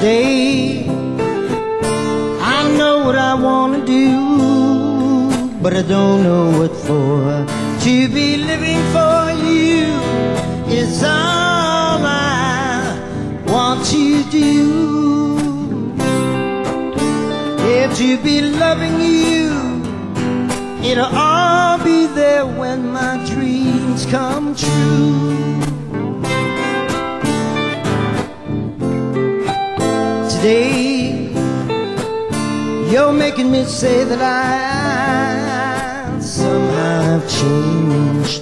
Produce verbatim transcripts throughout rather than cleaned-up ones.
Today I know what I want to do, but I don't know what for. To be living for you is all I want to do. Yeah, to be loving you, it'll all be there when my dreams come true. Today, you're making me say that I somehow have changed.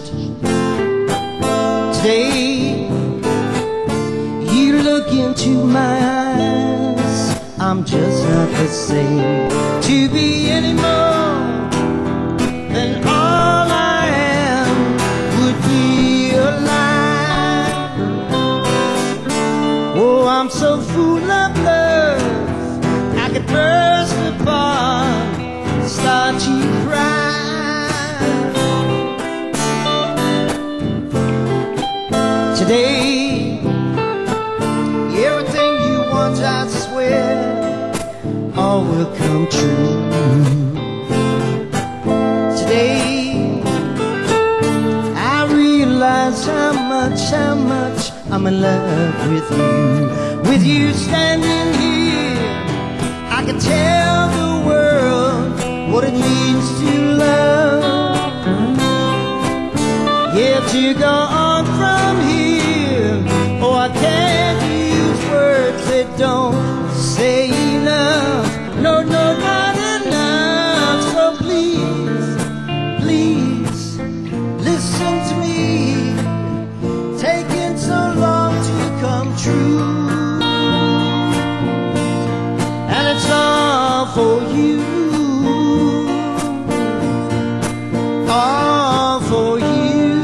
Today, you look into my eyes, I'm just not the same. To be any more than all I am would be a lie. Oh, I'm so full of love, I could burst apart, start to cry. Today, everything you want, I swear, all will come true. Today, I realize how much, how much I'm in love with you. With you standing here, I can tell the world what it means to love. Yeah, to go on from here, oh, I can't use words that don't say enough. No, no, not enough. So please, please, listen to me. Taking so long to come true, and it's all for you, all for you.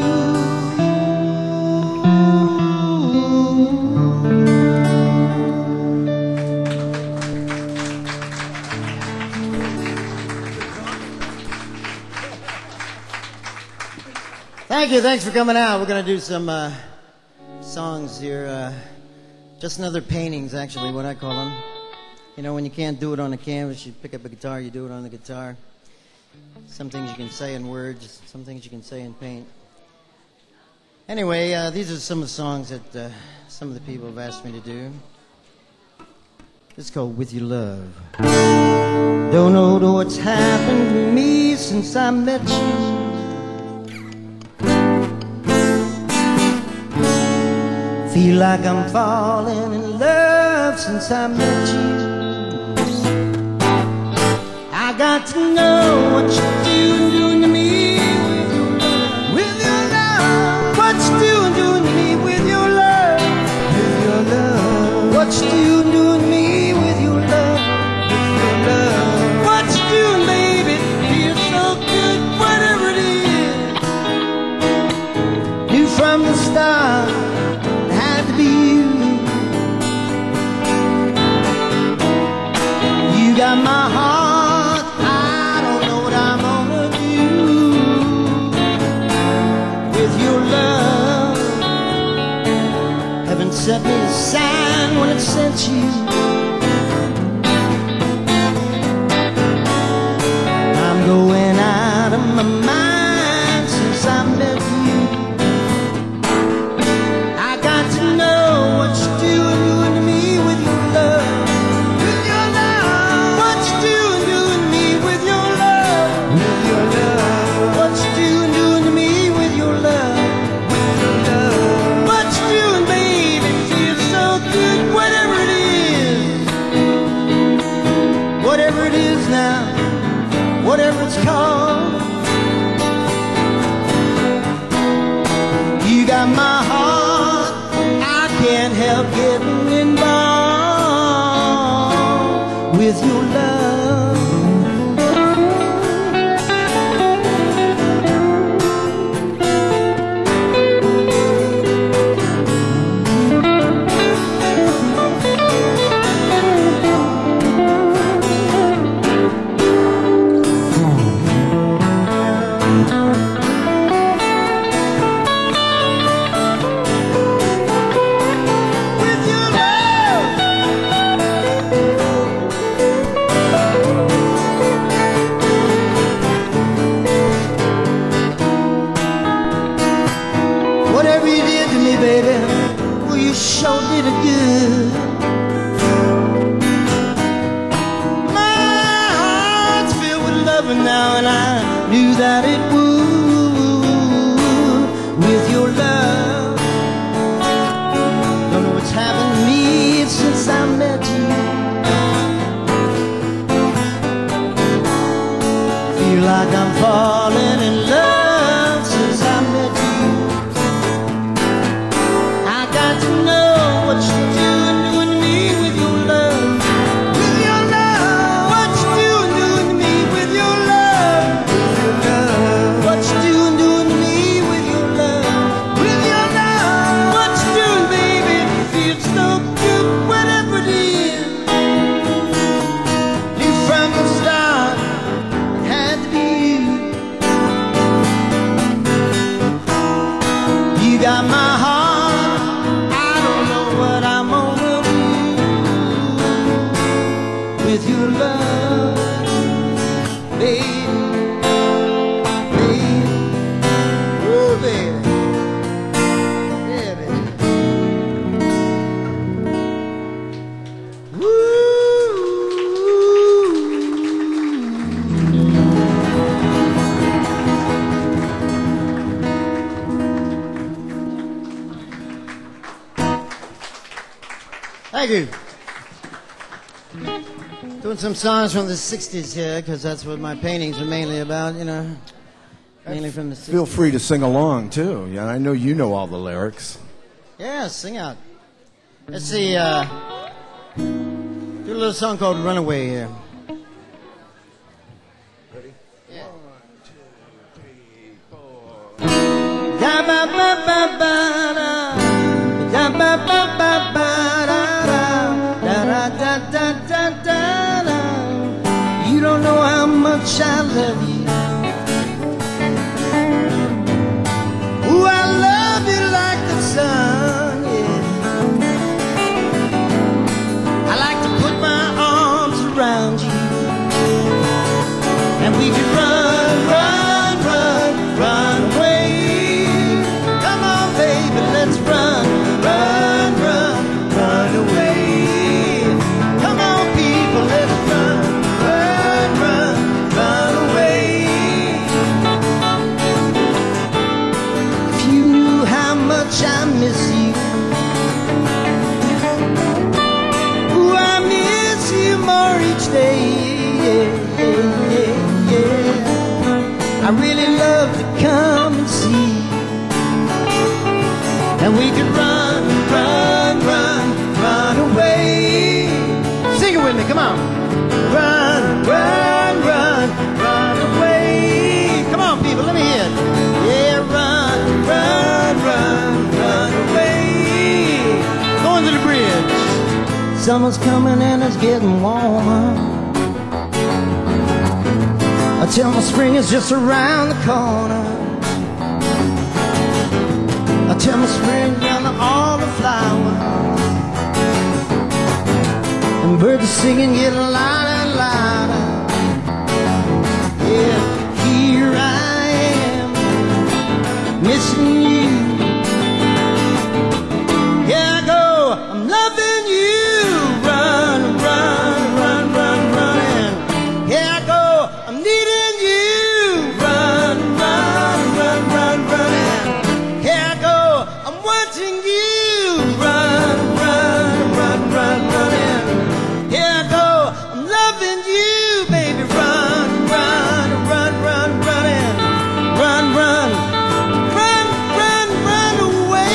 Thank you, thanks for coming out. We're going to do some uh, songs here. Uh, just another paintings, actually, what I call them. You know, when you can't do it on a canvas, you pick up a guitar, you do it on the guitar. Some things you can say in words, some things you can say in paint. Anyway, uh, these are some of the songs that uh, some of the people have asked me to do. This is called With Your Love. Don't know what's happened to me since I met you. Feel like I'm falling in love since I met you. I got to know what you're doing, doing to me with your love. With your love. What you doing, doing to me with your love. With your love. What you doing, doing to me with your love. With your love. What you doing, baby? Feels so good, whatever it is. Knew from the start to be you. You got my heart, I don't know what I'm gonna do with your love. Heaven sent me a sign when it sent you. I'm going out of my mind since I met you. Whatever it's called, you got my heart, I can't help getting involved with your love. whatever you did to me, baby, well, you sure did it good. My heart's filled with loving now, and I knew that it would with your love. Don't know what's happened to me since I met you. Feel like I'm falling in love since I met you. I got to know what you're doing, doing to me with your love. With your love. What you doing, doing to me with your love. With your love. What you doing, doing to me with your love. With your love. What you doing, baby? Feels so good, whatever it is. Knew from the start it had to be you. You got my heart. I don't know what I'm gonna do with your love, baby, baby, ooh, baby, yeah, baby, ooh. Thank you. Doing some songs from the sixties here, because that's what my paintings are mainly about, you know. Mainly from the sixties. Feel free to sing along, too. Yeah, I know you know all the lyrics. Yeah, sing out. Let's see, uh, do a little song called Runaway here. Ready? Yeah. One, two, three, four. Da ba ba ba ba da. Da ba ba ba ba da da. Da da da da da da da. You don't know how much I love you. Ooh, I love you like the sun, yeah. I like to put my arms around you, and we could run, run, run, run away. Come on, baby, let's run, run, run, run away. Come on, people, let's run, run, run, run away. If you knew how much I miss you, ooh, I miss you more each day. Yeah, yeah, yeah, yeah. I really love to come and see you. And we could run, run, run, run away. Sing it with me, come on. Run, run, run, run away. Come on, people, let me hear it. Yeah, run, run, run, run away. Going to the bridge. Summer's coming and it's getting warmer. I tell my spring is just around the corner. I tell my spring down to all the flowers, and birds are singing, getting louder and louder. Yeah, here I am, missing you. Here I go, I'm loving you. Run, run, run, run, run. Here I go, I'm needing you. Run, run, run, run, run. Here I go, I'm wanting you. Run, run, run, run, run. Here I go, I'm loving you, baby. Run, run, run, run, run. Run, run, run, run, run away.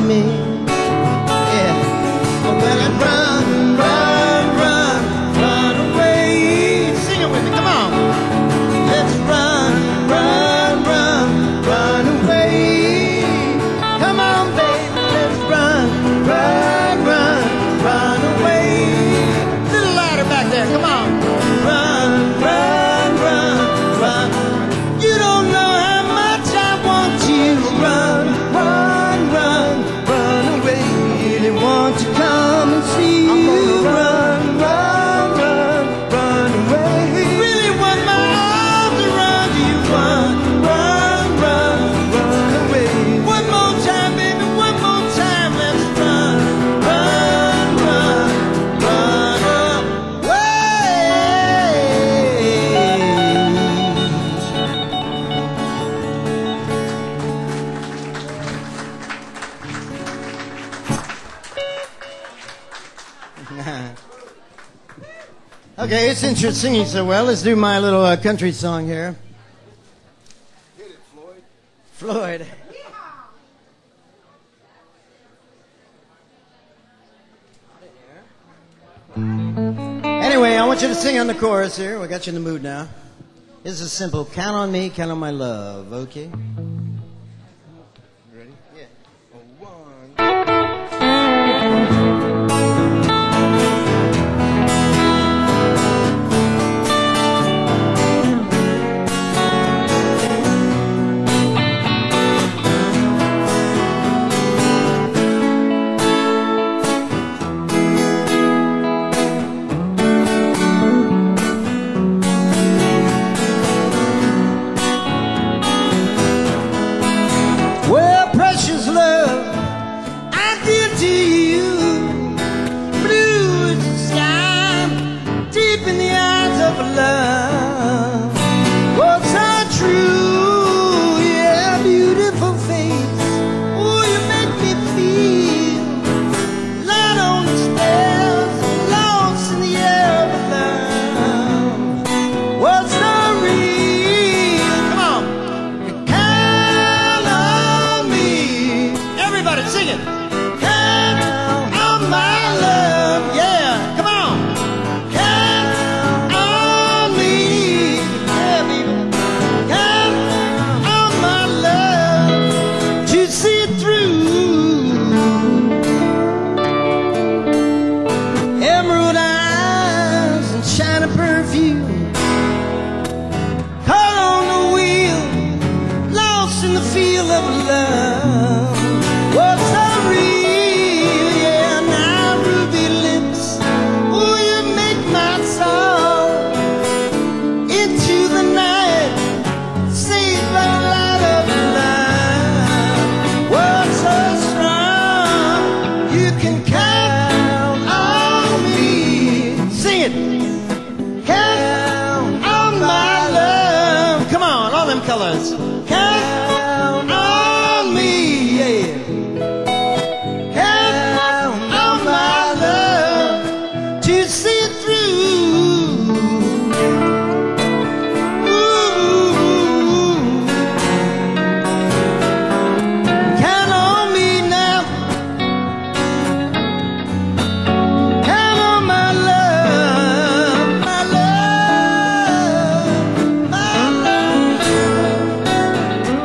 me. Yeah. Oh, well, and run, run, run, run away. Sing it with me, come on. Let's run, run, run, run away. Come on, baby, let's run, run, run, run away. A little louder back there, come on. Run, run, run, run. You don't know how much I want you to run, run, run, run away. Really want to come and see you run, run, run, run away. Really want my arms around you, run, run, run, run away. One more time, baby, one more time, let's run, run, run, run away. Okay, since you're singing so well, let's do my little uh, country song here. Hit it, Floyd. Floyd. Anyway, I want you to sing on the chorus here. We got you in the mood now. This is simple. Count on me, count on my love, okay? You ready? Yeah. Oh, one. Well, precious love, I give to you. Blue as the sky, deep in the eyes of love. What's so true, yeah, beautiful face. Oh, you make me feel light on the stairs, lost in the air of love. What's so real? Come on. Count on me. Everybody sing it. Count on my love. Yeah, come on. Count on me. Yeah, baby. Count on my love to see it through. Emerald eyes and shining perfume. Caught on the wheel, lost in the feel of love. What's so real, yeah, now ruby lips. Oh, you make my soul into the night, saved by the light of love. What's so strong, you can count on me. Sing it. Count on my love. Come on, all them colors. Count on me, yeah. Count on my love to see it through. Ooh. Count on me now. Count on my love, my love, my love.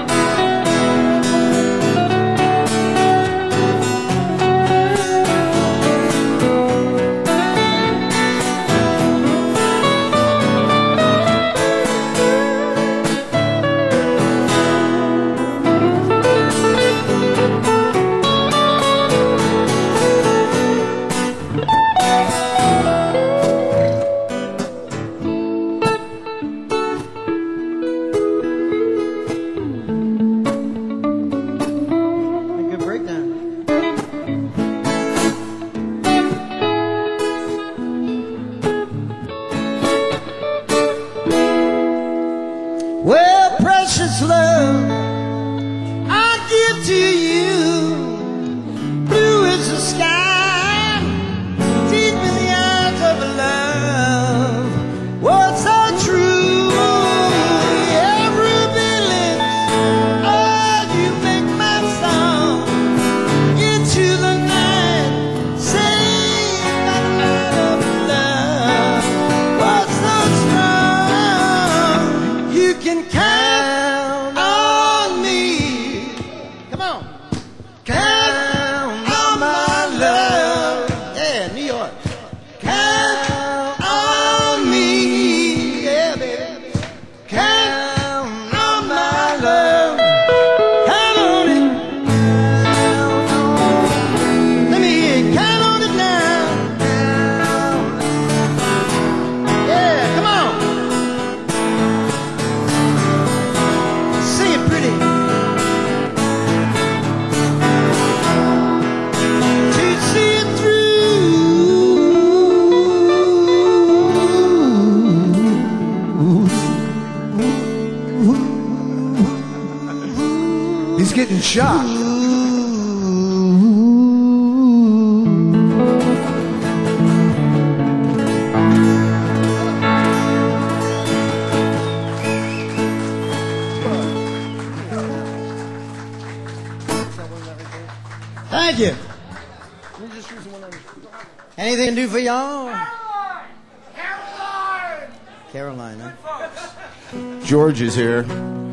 getting shot. Thank you. Anything to do for y'all? Caroline! Caroline, huh? George is here.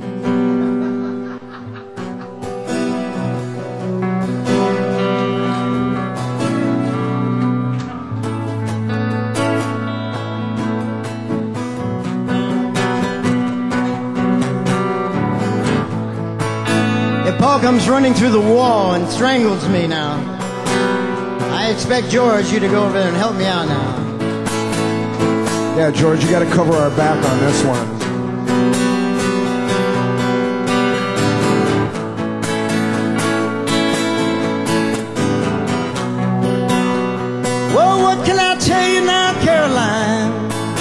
If Paul comes running through the wall and strangles me now, I expect George, you to go over there and help me out now. Yeah, George, you got to cover our back on this one. Well, what can I tell you now, Caroline?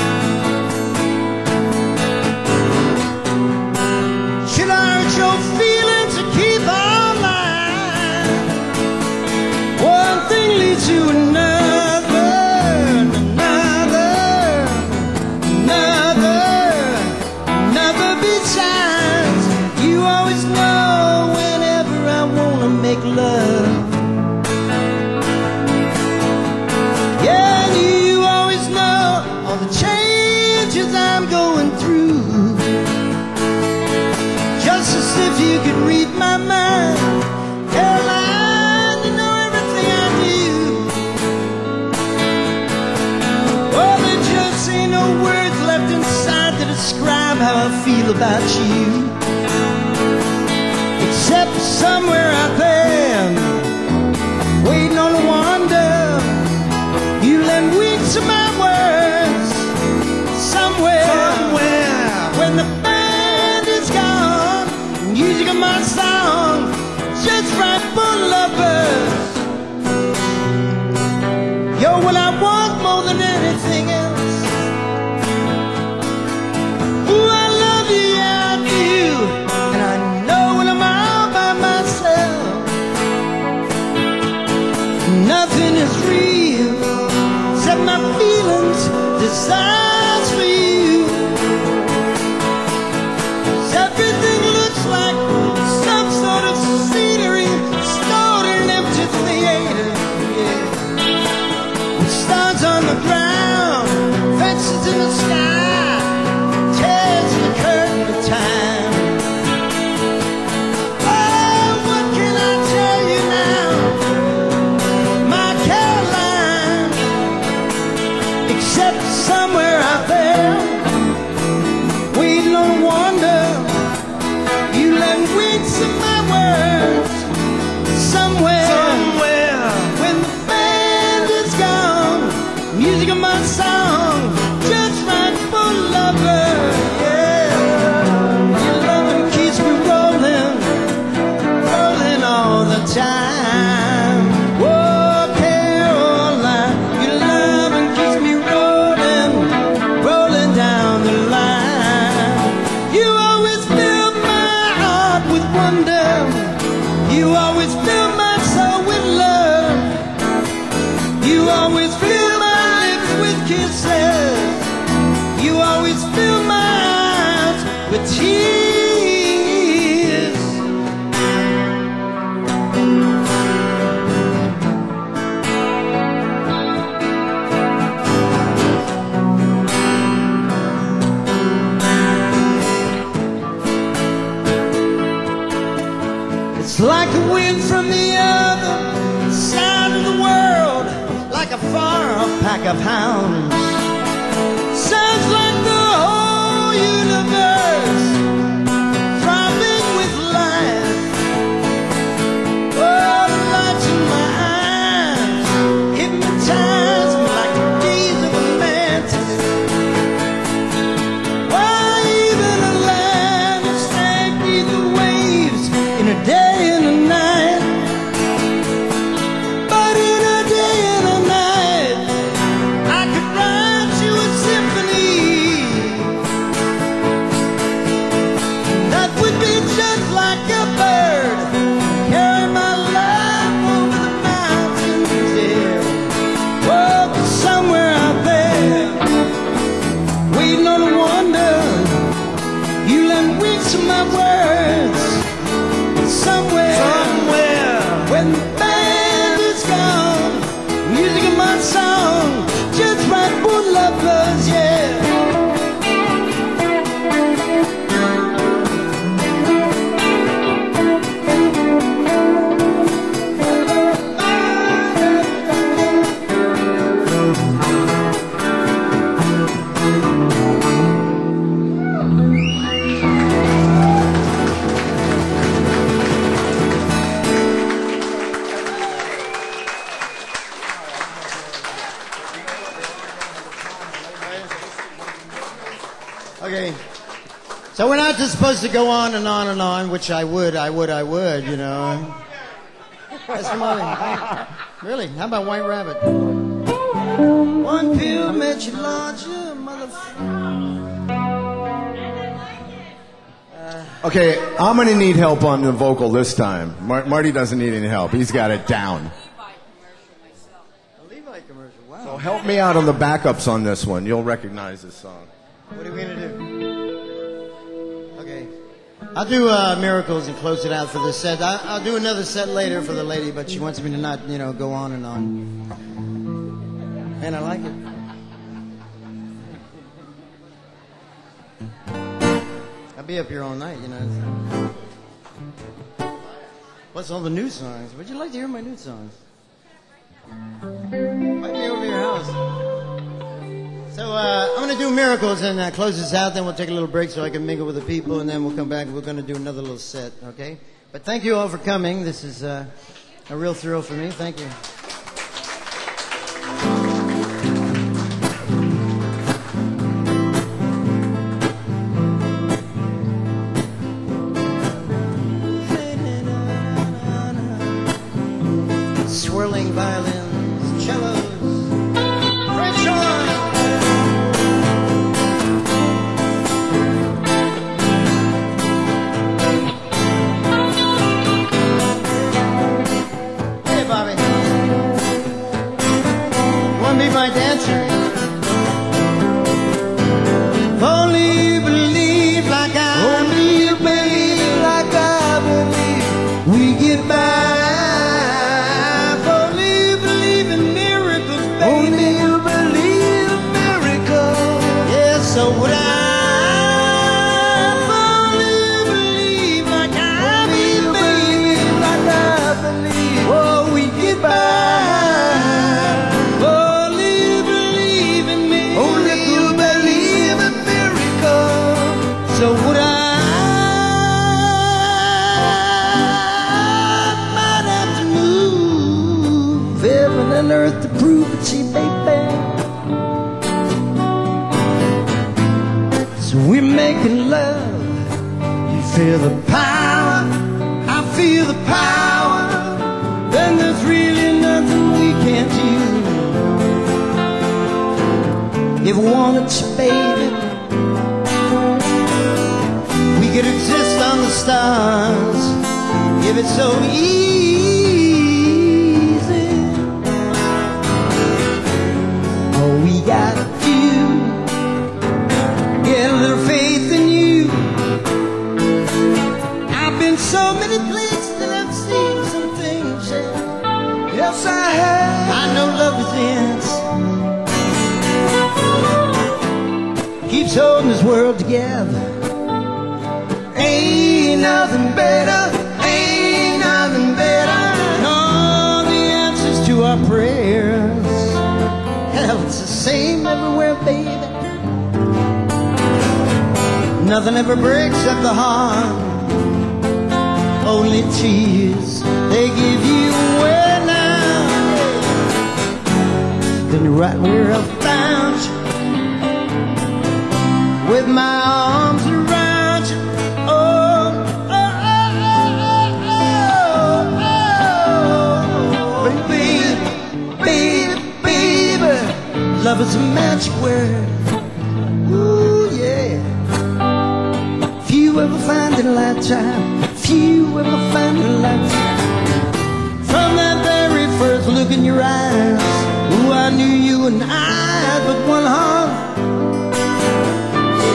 Should I hurt your feelings to keep our line? One thing leads to another, another, another, another besides. You always know whenever I wanna make love. Yeah, you always know all the changes I'm going through. Just as if you could read my mind, Caroline, you know everything I do. Oh, there just ain't no words left inside to describe how I feel about you. Except somewhere out there, waiting on a wonder, you lend weeks of my words. Somewhere, somewhere, when the band is gone, music of my song, just right for lovers. You're what I want more than anything else. Ooh, I love you, yeah, I do. And I know when I'm all by myself, nothing is real except my feelings, desires for you. 'Cause everything looks like some sort of scenery stored in an empty theater, yeah. With stars on the ground, fences in the sky, tears in the curtain of time. Oh, what can I tell you now, my Caroline? Except somewhere out there, waiting on a wonder, you lend weeks of my words. Somewhere, somewhere, when the band is gone, music of my song, just right for lovers. Yeah, your loving keeps me rolling, rolling all the time. Oh, Caroline, your loving keeps me rolling, rolling down the line. You always fill my heart with wonder. You always fill my soul with love. You always fill my lips with kisses. You always fill my eyes with tears. It's like a wind from the other side of the world, like a far-off pack of hounds. Sounds like the whole universe throbbing with life. Oh, the lights in my eyes hypnotize me like the gaze of a mantis. Why even a land of stank beneath the waves in a day and a night? But in a day and a night, I could ride wonder. You lend wings to my words. Somewhere, somewhere, when the band is gone, music in my song, just right for lovers, yeah. Okay, so we're not just supposed to go on and on and on, which I would, I would, I would, you know. That's the money. Really? How about White Rabbit? One pill makes you larger, motherfucker. Uh, Okay, I'm going to need help on the vocal this time. Mar- Marty doesn't need any help. He's got it down. a Levi commercial, wow. So help me out on the backups on this one. You'll recognize this song. What are we going to do? Okay. I'll do uh, Miracles and close it out for this set. I, I'll do another set later for the lady, but she wants me to not, you know, go on and on. And I like it. I'll be up here all night, you know. What's all the new songs? Would you like to hear my new songs? Might be over your house. So uh, I'm going to do Miracles and uh, close this out. Then we'll take a little break so I can mingle with the people, and then we'll come back and we're going to do another little set, okay? But thank you all for coming. This is uh, a real thrill for me. Thank you. Swirling violins, cellos, French horn. Hey, Bobby. Wanna be my dancer? Only you believe like I Only you believe like I believe we get by. So would I fully believe like I believe, baby, like I believe. Oh, we get by. Only believe in me. Only you believe in miracles. So would I might have to move heaven and earth to prove it, see, baby. So we're making love. You feel the power, I feel the power. Then there's really nothing we can't do. If we wanted to, baby, we could exist on the stars. If it's so easy, all we gotta do, get a little faith in you. I've been so many places and I've seen some things, yeah. Yes, I have. I know love is in. Keeps holding this world together. Ain't nothing better, ain't nothing better. No, the answers to our prayers. Hell, it's the same everywhere, baby. Nothing ever breaks up the heart. Only tears they give you away now. Then you're right where I found you, with my arms around you. Oh, oh, oh, oh, oh, oh. Baby, baby, baby, love is a magic word. Ooh, yeah. Few ever find in a lifetime. Few ever find in a lifetime. From that very first look in your eyes, ooh, I knew you and I had but one heart.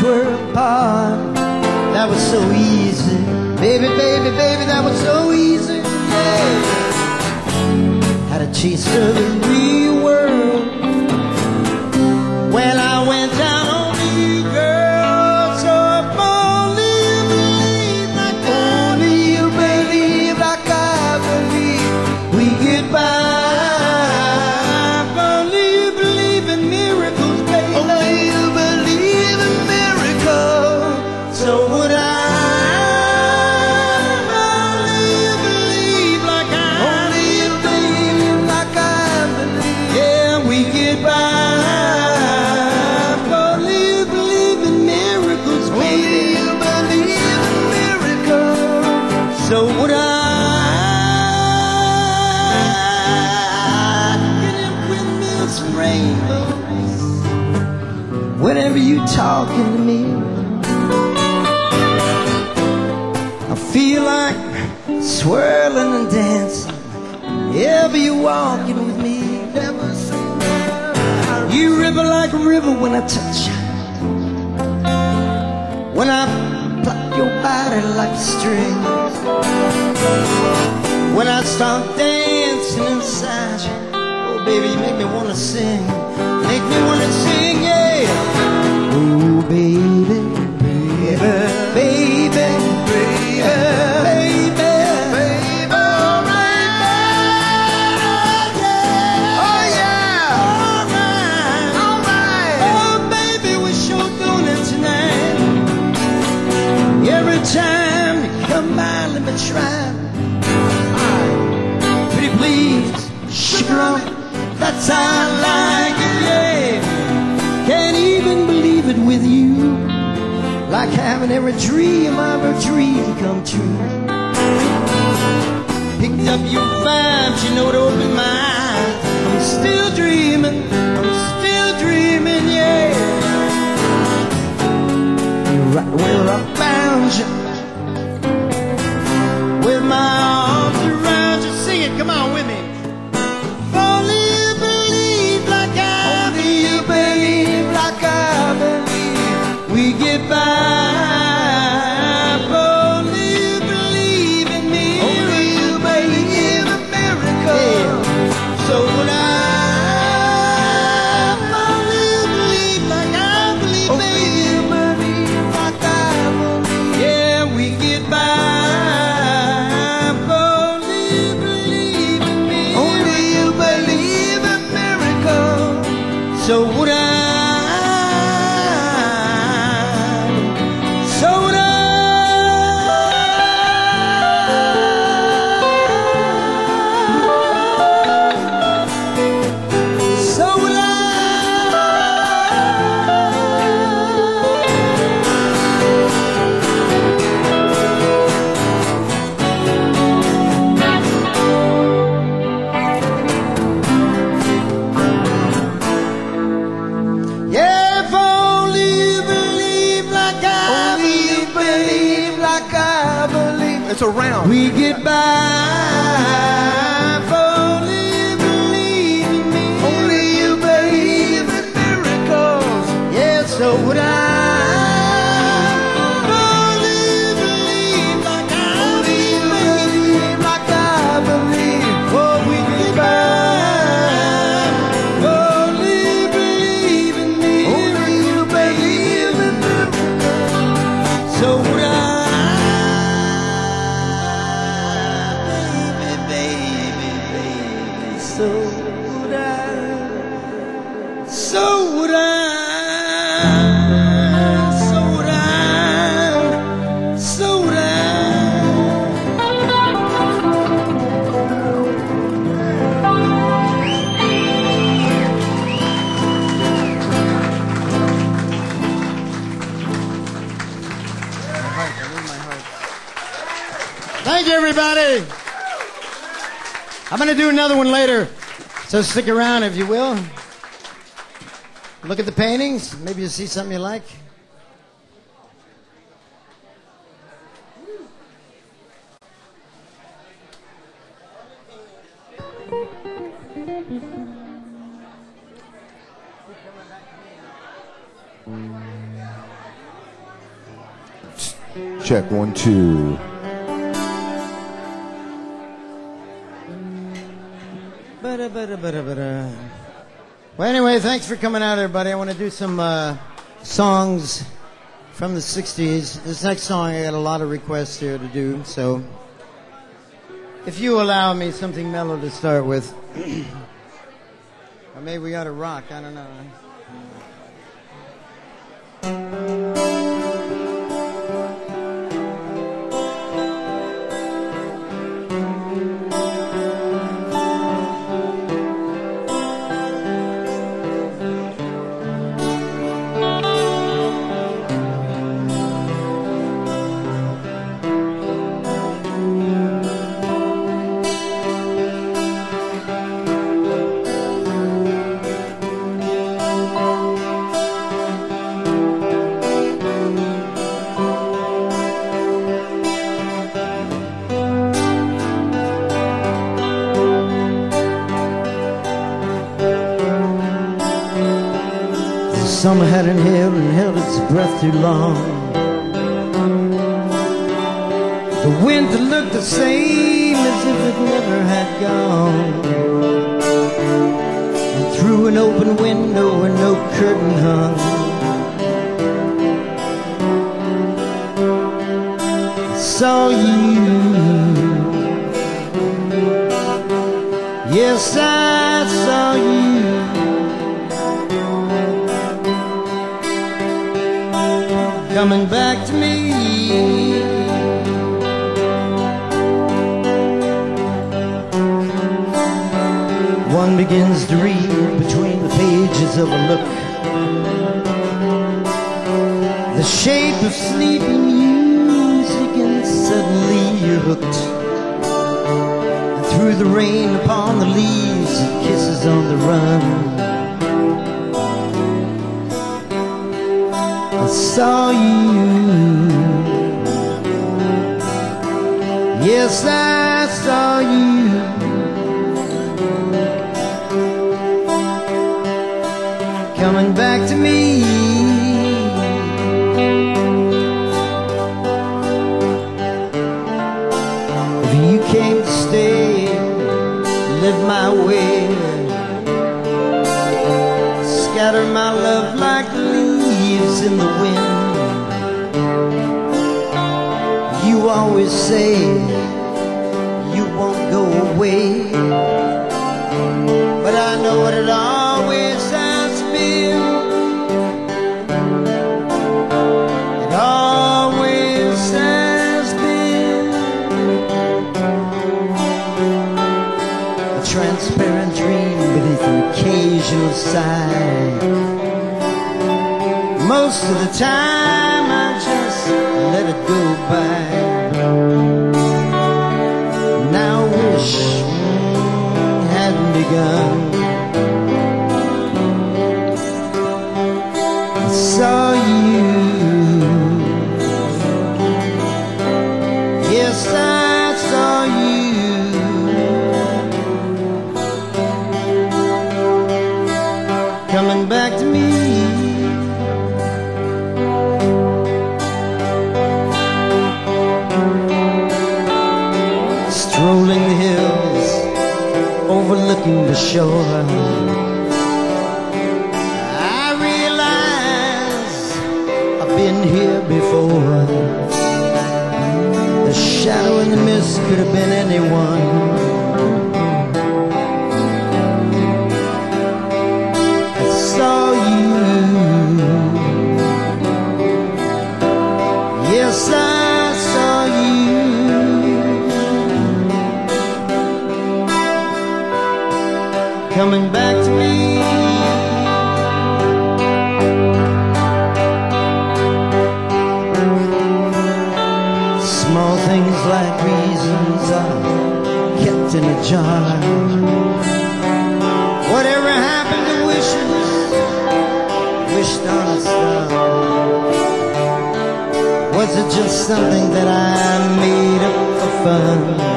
were apart. That was so easy. Baby, baby, baby, that was so easy. Yeah. Had a taste of the real world. Well, I went down on you, girl. So if only you believe like only you believe like I believe we get by. If only you believe in miracles, baby. Only you believe in miracles. So would I. Only you believe like I only you believe like I believe. Yeah, we get by. If only you believe in miracles, baby. Only you believe in miracles. So would I. Get in windmills and rainbows. Whenever you talking to me, I feel like swirling and dancing. Ever you walking with me, never say no. You river like a river when I touch you. When I pluck your body like a string. When I start dancing inside you, oh baby, you make me wanna sing. Make me wanna sing, yeah. Oh baby, baby, baby, baby, baby, baby, alright, yeah, oh yeah, alright, alright, oh baby, we're sure doing it tonight. Every time you come by, let me try. Pretty please, sugar on it, that's how I like it, yeah. Can't even believe it with you. Like having every dream of a dream come true. Picked up your vibes, you know, to open my eyes. I'm still dreaming, I'm still dreaming, yeah. You're right where I found you, with my arms around you. Sing it, come on with me. If only you believe like I only you believe like I believe we get by. If only you believe in me. Only you believe in miracles. Yeah. So would I. If only you believe like I believe, only baby. You believe like I believe. Yeah, we get by. If only you believe in me. Only you believe in miracles. So would I. So would I. So would I. Yeah, if only you believe like I only you believe like I believe. It's around. We get by. If only you believe in me. Only you believe in miracles. Yeah, so would I. If only you believe like I only you believe like I believe. Oh, we get by. If only you believe in me. Only you believe in miracles. So would I. Baby, baby, baby, so would I. So would I. So would I. So would I. Thank you, everybody. I'm going to do another one later, so stick around if you will. Look at the paintings. Maybe you'll see something you like. Check one, two. Ba-da, ba-da, ba-da, ba-da. Well, anyway, thanks for coming out, everybody. I want to do some uh, songs from the sixties. This next song, I got a lot of requests here to do, so if you allow me something mellow to start with. Or maybe we ought to rock, I don't know. Summer had inhaled and held its breath too long. The winter looked the same as if it never had gone. And through an open window where no curtain hung, I saw you. Yes, I saw you. Coming back to me. One begins to read between the pages of a look, the shape of sleeping music, and suddenly you're hooked. And through the rain upon the leaves and kisses on the run, I saw you. Yes, I saw you. Coming back to me. If you came to stay, live my way, scatter my love like the leaves in the wind. You always say you won't go away, but I know what it always has been. It always has been a transparent dream beneath an occasional sigh. Most of the time I just let it go by. Now I wish mm, hadn't begun. I saw you. Yes, I saw you. Coming back to me. Strolling the hills, overlooking the shore, I realize I've been here before. The shadow in the mist could have been anyone. I saw you. Yes, I saw you. Coming back to me. Small things like reasons are kept in a jar. Whatever happened to wishes wished on a star? Was it just something that I made up for fun?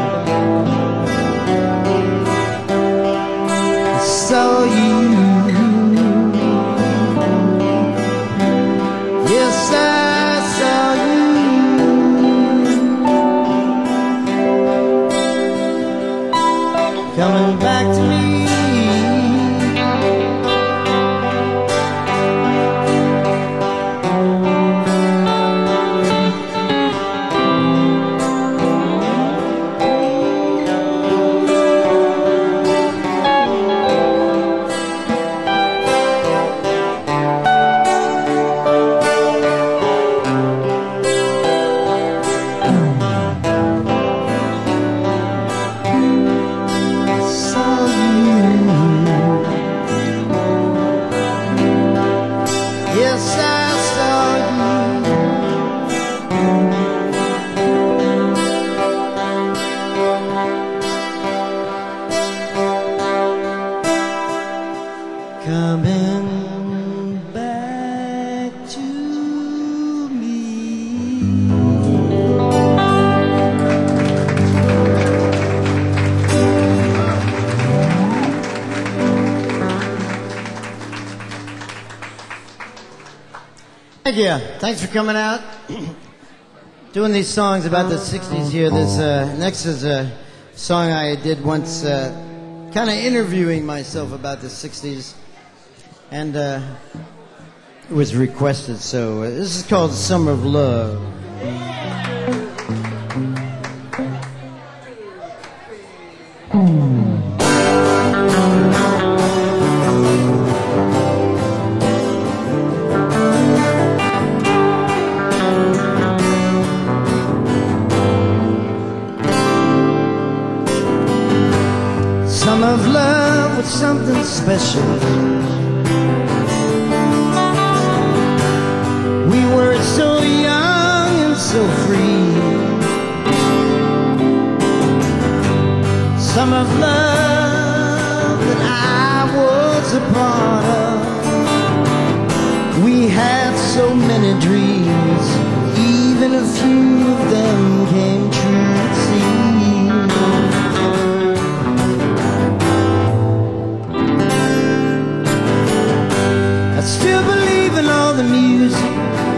Saw you. Yes, I saw you. yes, I saw you. Coming back to me. Thank you. Thanks for coming out. Doing these songs about the sixties here. This uh, next is a song I did once, uh, kind of interviewing myself about the sixties. And uh, it was requested, so uh, this is called Summer of Love. Summer of love was something special. We were so young and so free. Some of love that I was a part of. We had so many dreams, even a few of them came true, it seems. I still believe in all the music.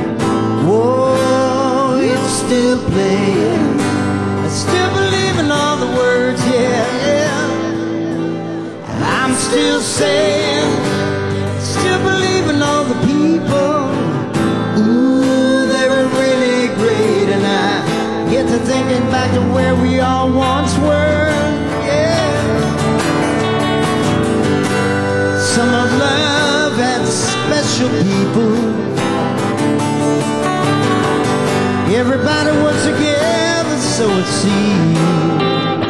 Whoa, it's still playing. I still believe in all the words, yeah, yeah. I'm still saying, still believe in all the people. Ooh, they were really great. And I get to thinking back to where we all once were, yeah. Some of love had special people. Everybody was together, so it seemed.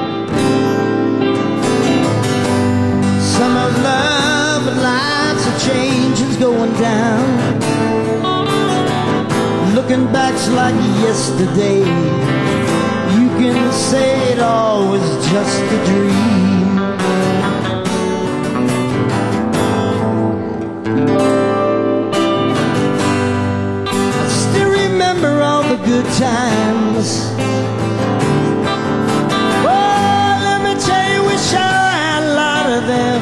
Some of love, but lots of changes going down. Looking back's like yesterday. You can say it all was just a dream. Good times. Oh, let me tell you, we sure had a lot of them.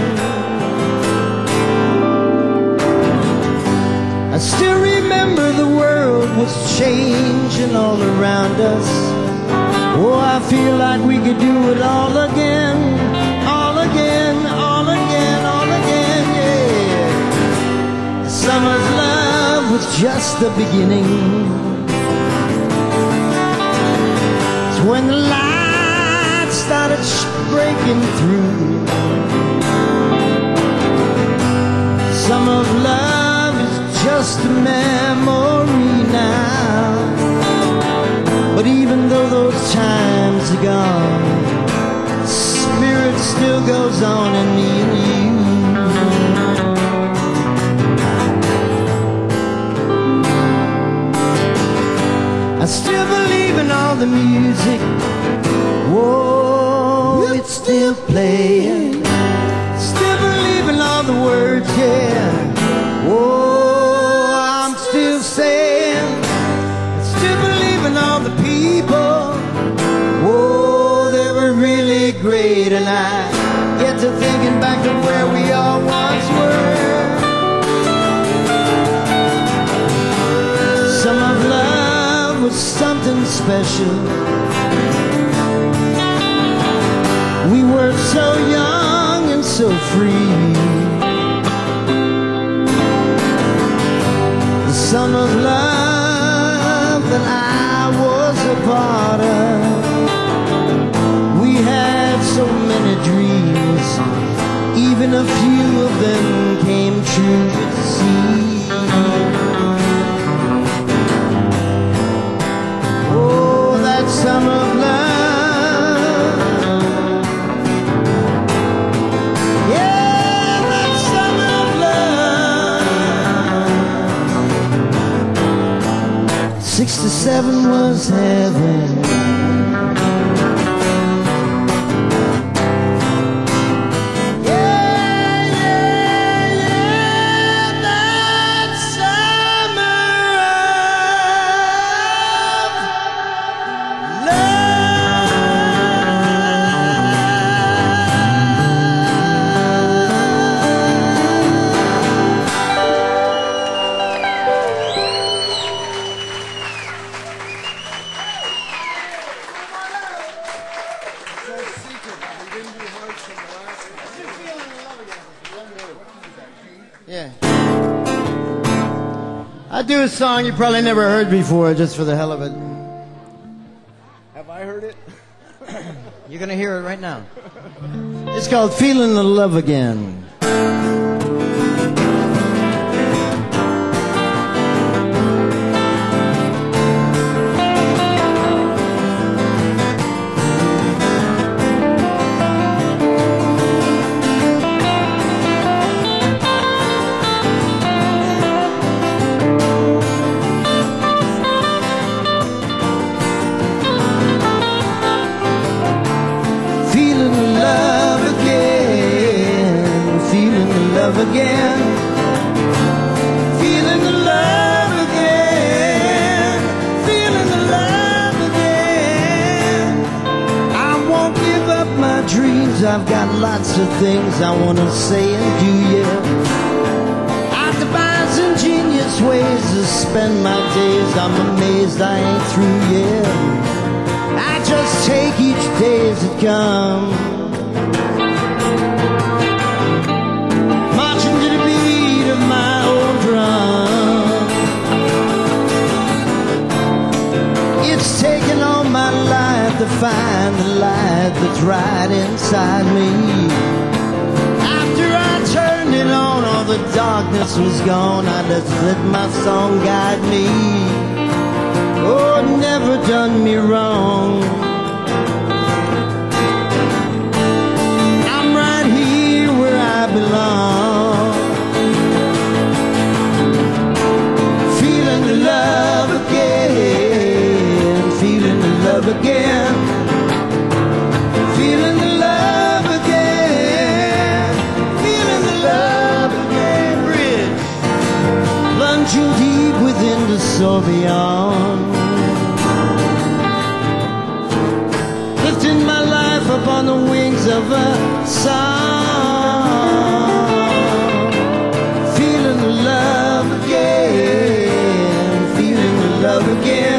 I still remember the world was changing all around us. Oh, I feel like we could do it all again, all again, all again, all again, yeah. Summer's love was just the beginning. When the light started breaking through. Some of love is just a memory now. But even though those times are gone, spirit still goes on in me and you. I still believe in all the music. Whoa, it's still playing. Still believe in all the words, yeah. Whoa, I'm still saying. Still believe in all the people. Whoa, they were really great. And I get to thinking back to where we all once were. Some of love was something special. We were so young and so free. The sum of love that I was a part of. We had so many dreams, even a few of them came true, it seems. Oh, that summer of love. Yeah, that summer of love. sixty-seven was heaven. Yeah. I do a song you probably never heard before, just for the hell of it. Have I heard it? You're gonna hear it right now. It's called Feeling the Love Again. Again, feeling the love again, feeling the love again. I won't give up my dreams. I've got lots of things I want to say and do, yeah. I devise ingenious ways to spend my days. I'm amazed I ain't through yet. I just take each day as it comes. It's taken all my life to find the light that's right inside me. After I turned it on, all the darkness was gone. I just let my song guide me. Oh, it never done me wrong. I'm right here where I belong. Feeling the love again, feeling the love again, feeling the love again, feeling the love again. Bridge, plunging deep within the soul beyond, lifting my life up on the wings of a song. Feeling the love again, feeling the love again,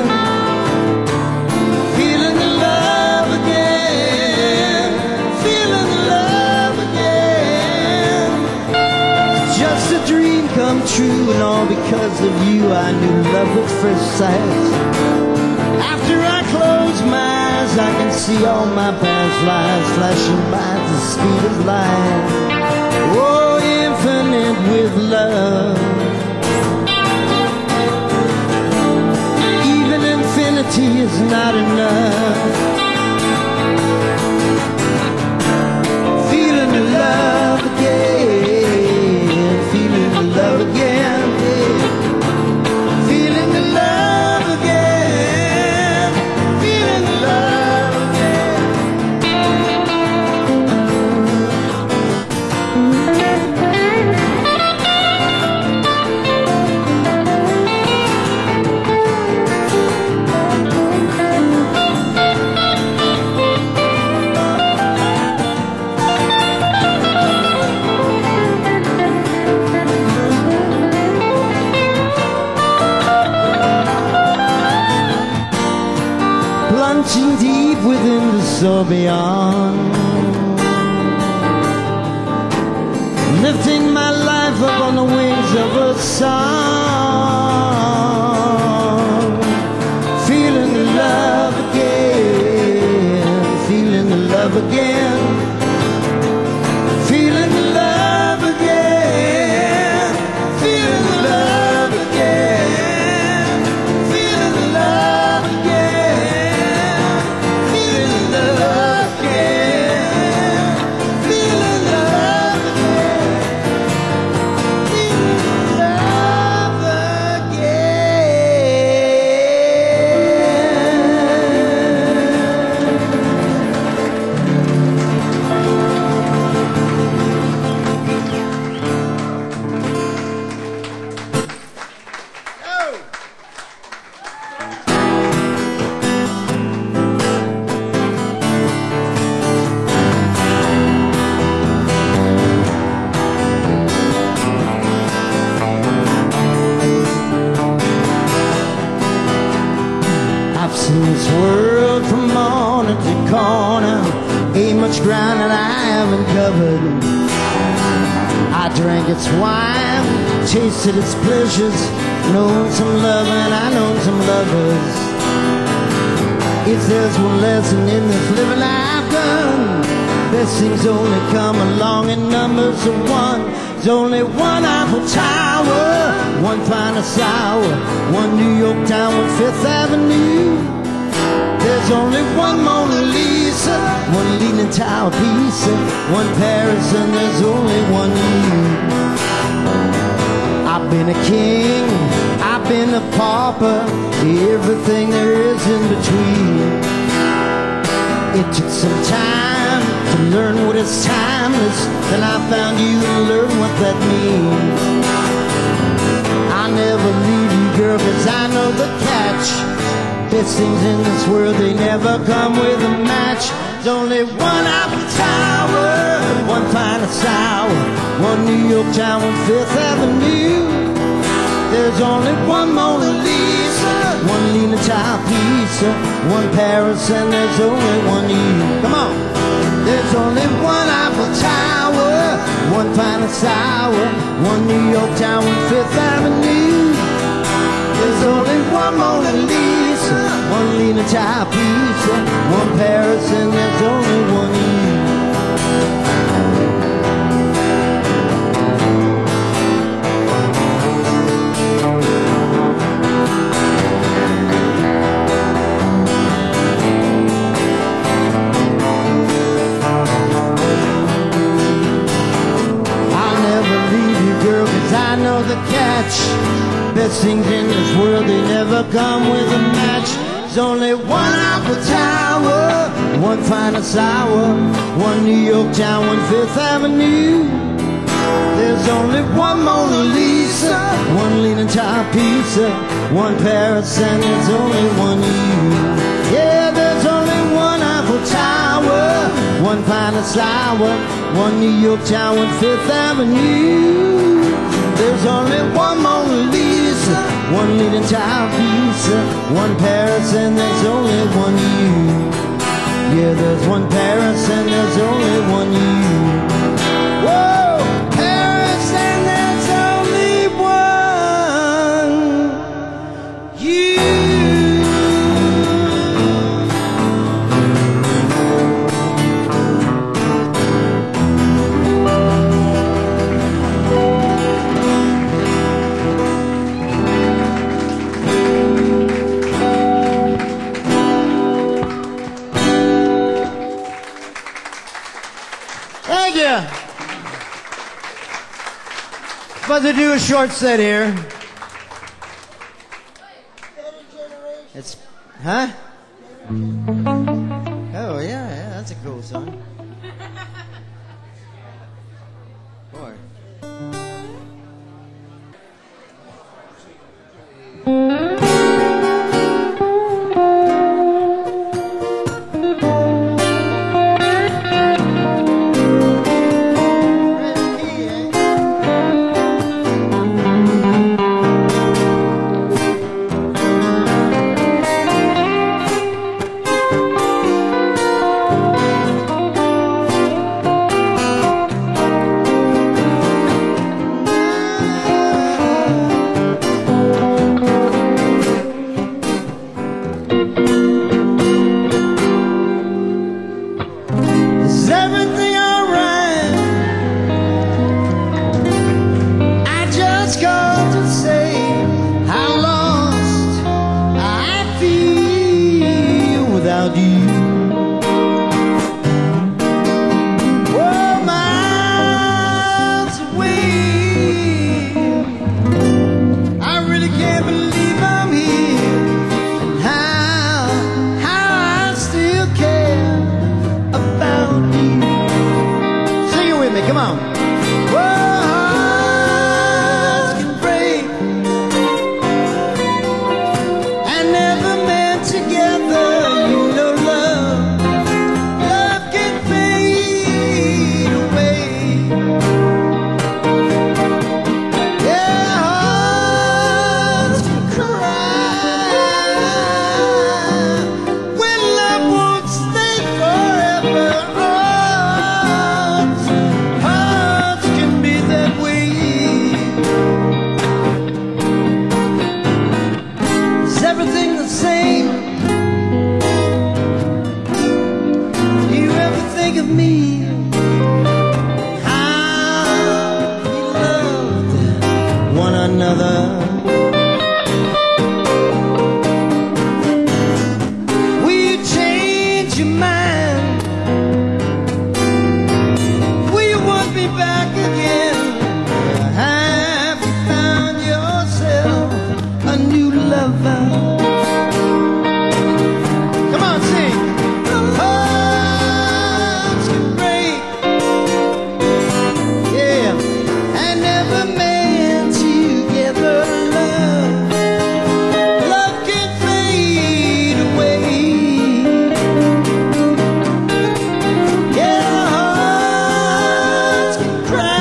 feeling the love again, feeling the love again. Just a dream come true, and all because of you. I knew love at first sight. After I close my eyes, I can see all my past lives flashing by at the speed of light. Oh, infinite with love. Even infinity is not enough. Feeling the love again, feeling the love again, yeah. Feeling the love again, feeling the love again. Plunging deep within the soul beyond, lifting my life up on the wings of a song. Feeling the love again, feeling the love again, feeling the love again, feeling the love again, feeling the love again, feeling the love again, feeling the love again, feeling the love again. in this world from morning to corner. Ain't much ground that I haven't covered. I drank its wine, tasted its pleasures, known some love and I known some lovers. If there's one lesson in this living I've done, best things only come along in numbers of one. There's only one Eiffel Tower, one finest hour, one New York town with Fifth Avenue. There's only one Mona Lisa, one Leaning Tower Pisa, one Paris, and there's only one you. I've been a king, I've been a pauper, everything there is in between. It took some time to learn what is timeless, then I found you and learned what that means. I'll never leave you, girl, cause I know the catch. Best things in this world, they never come with a match. There's only one Eiffel Tower, one finest hour, one New York town with Fifth Avenue. There's only one Mona Lisa, one Leaning Tower Pisa, one Paris, and there's only one you. Come on! There's only one Eiffel Tower, one finest hour, one New York town with Fifth Avenue. There's only one Mona Lisa, one Leaning Tower Pisa, one Paris, and there's only one you. I'll never leave you, girl, cause I know the catch. Best things in this world, they never come with a match. There's only one Eiffel Tower, one finest hour, one New York town, one Fifth Avenue. There's only one Mona Lisa, one Leaning Tower Pisa, one Paris, and there's only one you. Yeah, there's only one Eiffel Tower, one finest hour, one New York town, one Fifth Avenue. There's only one Mona Lisa, one Leaning Tower Pisa, one Paris, and there's only one you. Yeah, there's one Paris, and there's only one you. Whoa, Paris, and there's only one you. Thank you. About to do a short set here. It's, huh? Oh yeah, yeah, that's a cool song. Boy. Is everything alright? I just called to say how lost I feel without you. Oh, miles away, I really can't believe I'm here. And how, how I still care about you. Sing it with me, come on. Whoa, hearts can break and never meant together. You know love lover. Come on, sing. Hearts can break, yeah, and never meant together. Love, love can fade away. Yeah, hearts can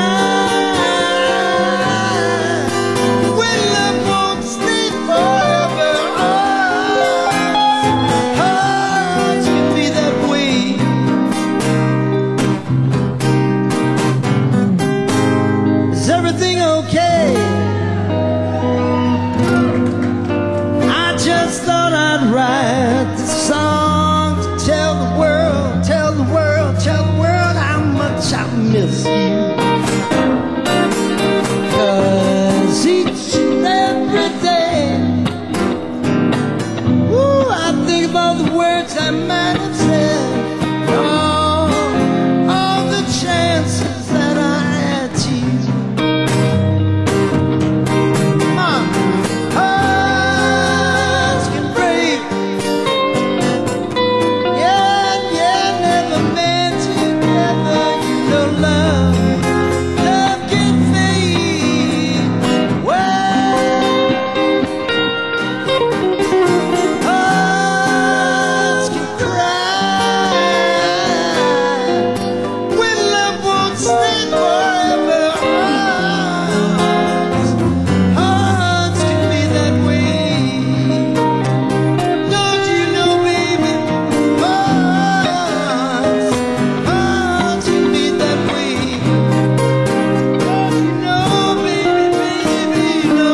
cry when love won't stay forever. Hearts can be that way. Is everything okay? I just thought I'd write this song to tell the world, tell the world, tell the world how much I miss you. 'Cause each and every day, ooh, I think about the words I might have said. All, all the chances that I had to you. Come on. Hearts can break, yeah, yeah, never meant together. You know love, love can fade away. Hearts can cry when love won't stay forever. Hearts, hearts can be that way. Don't you know, baby? Hearts, hearts can be that way. Don't you know, baby, baby, no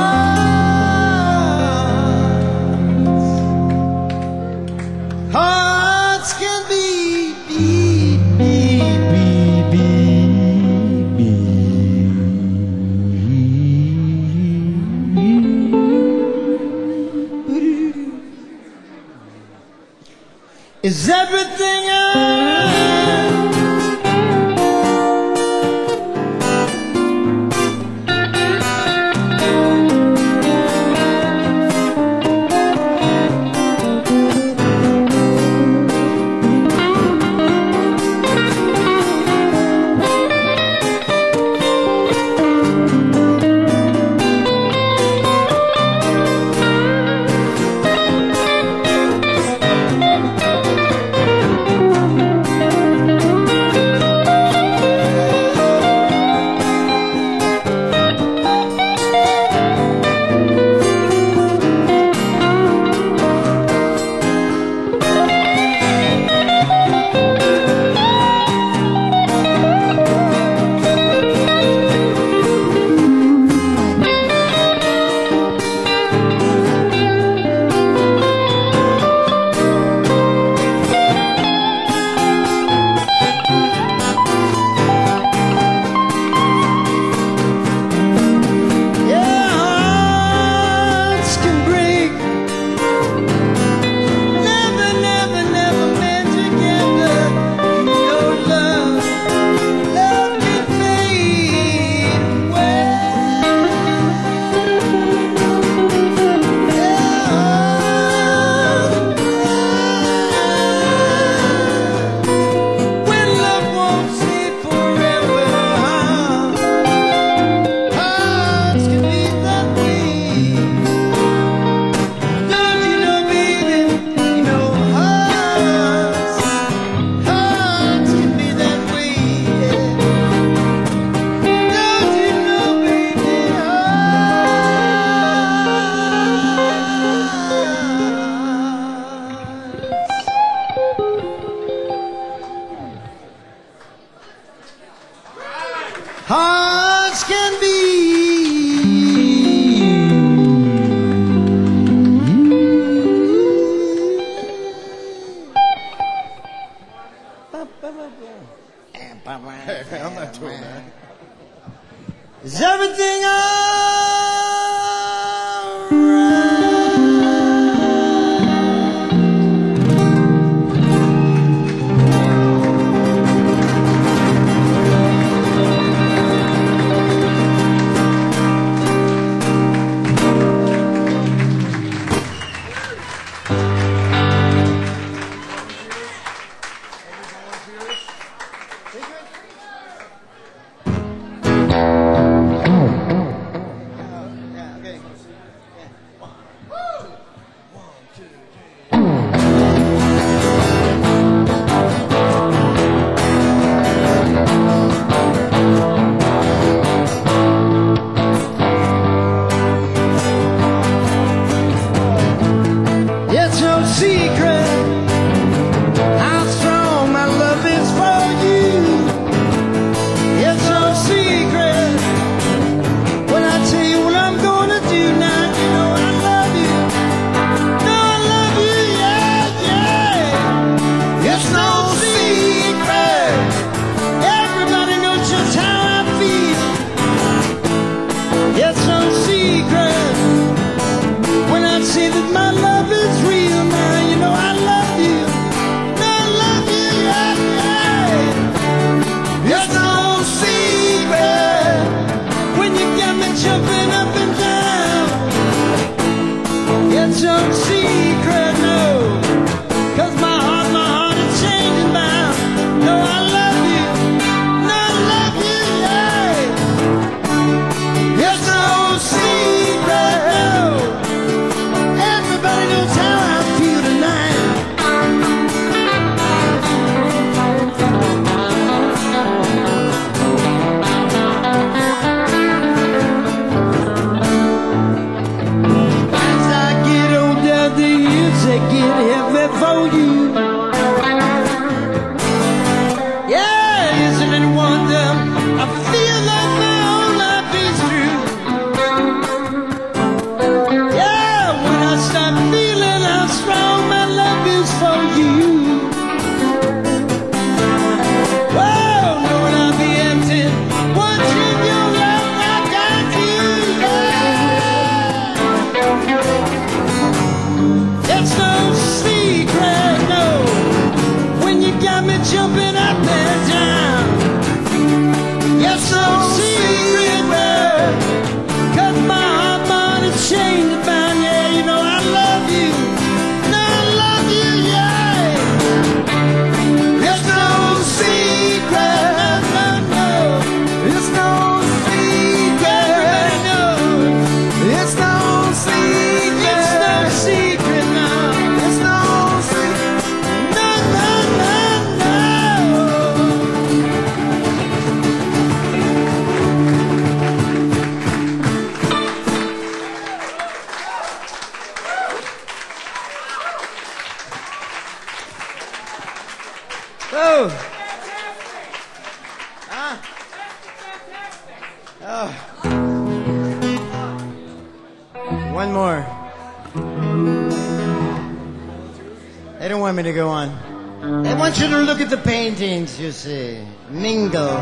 hearts. Hearts can be, be, be, be, be, be. Is everything alright? It's no secret how strong my love is for you. It's no secret when I tell you what I'm gonna do now. You know I love you. No, I love you, yeah, yeah. It's no secret. Everybody knows just how I feel. It's no secret when I say that my love is real now. You know I love you. No, I love you, yeah, yeah. It's no secret when you got me jumping up and down. It's no secret, no, 'cause my heart, my heart is changing now. No, I love you. No, I love you, yeah. It's no secret, no. Everybody knows how I feel tonight. As I get older, the years they get heavy for you. Yeah, isn't it a wonder? I feel like my whole life is through. Yeah, when I start feeling how strong my love is for you. Whoa, knowing I'll be empty once in your love I got you. Yeah. It's no secret, no, when you got me jumping up and down. It's no secret, no, 'cause my heart, my heart is changed about. Yeah, you know I love you. No, I love you, yeah. It's no secret, no, no, no. It's no secret, no. It's no secret. It's no secret, no. It's no secret. No, no, no, no. Oh. Ah. Oh. One more. They don't want me to go on. They want you to look at the paintings, you see. Mingle.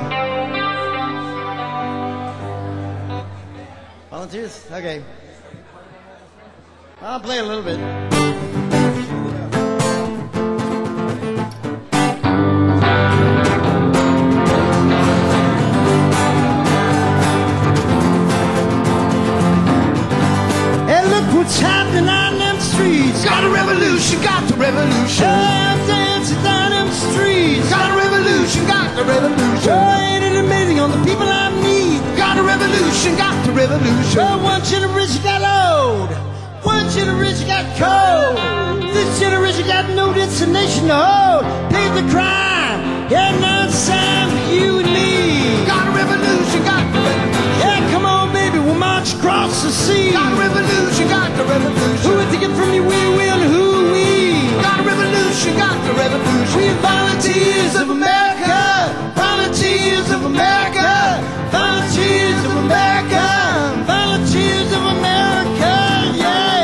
Volunteers? Okay. I'll play a little bit. Hey, look what's happening on them streets. Got a revolution, got the revolution. I'm dancing down them streets. Got a revolution, got the Oh, revolution. ain't it amazing on the people I meet? Got a revolution, got the revolution. Oh, one generation got old, one generation got cold. This generation got no destination to hold. Pay the crime, yeah, now it's time for you and me. Got a revolution, got the revolution. Yeah, come on, baby, we'll march across the sea. Got a revolution, got the Who revolution. would take it from you, we will, who we? Got a revolution, got the revolution. We volunteers of America, volunteers of America, volunteers of America, volunteers of America, yeah.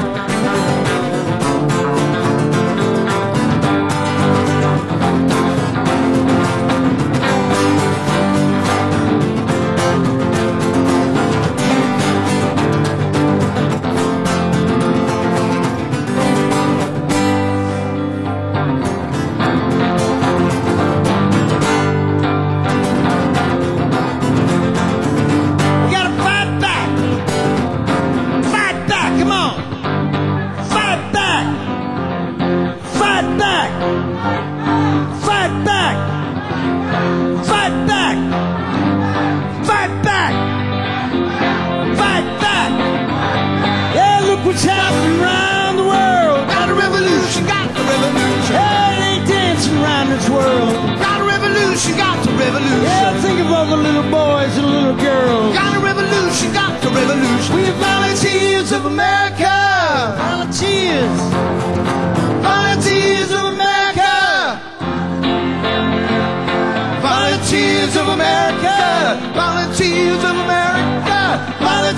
We gotta fight back. Fight back, come on. Fight back. Fight back. Fight back. Fight back. Fight back. Fight back. Yeah, look what's happening around the world. Got a revolution, got the revolution. Yeah, it ain't dancing around this world. Got a revolution, got the revolution. Yeah, think of all the little boys and little girls. Got a revolution, got the revolution. We're volunteers of America. Volunteers.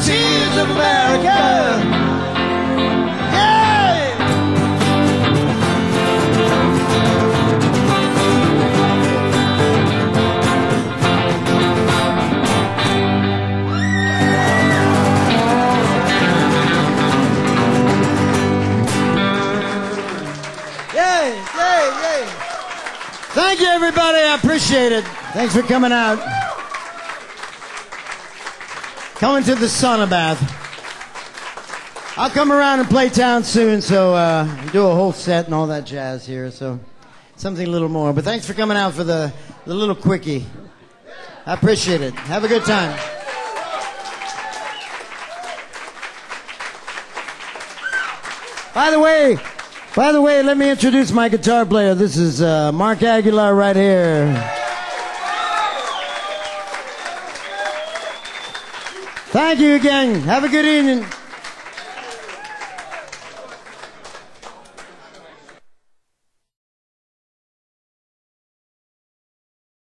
tears of America. Yeah! Yay! Yay! Yay! Thank you, everybody. I appreciate it. Thanks for coming out. Coming to the sauna bath. I'll come around and play town soon, so uh, do a whole set and all that jazz here. So something a little more. But thanks for coming out for the, the little quickie. I appreciate it. Have a good time. By the way, by the way, let me introduce my guitar player. This is uh, Mark Aguilar right here. Thank you again. Have a good evening.